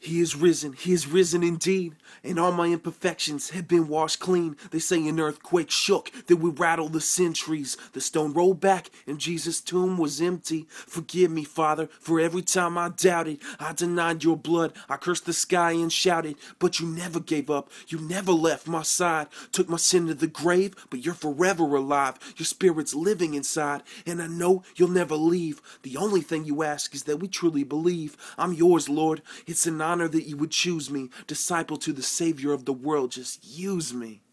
He is risen indeed, and all my imperfections have been washed clean. They say an earthquake shook, that would rattle the centuries. The stone rolled back, and Jesus' tomb was empty. Forgive me, Father, for every time I doubted. I denied your blood, I cursed the sky and shouted. But you never gave up, you never left my side. Took my sin to the grave, but you're forever alive. Your spirit's living inside, and I know you'll never leave. The only thing you ask is that we truly believe. I'm yours, Lord. It's an honor that you would choose me, disciple to the Savior of the world. Just use me.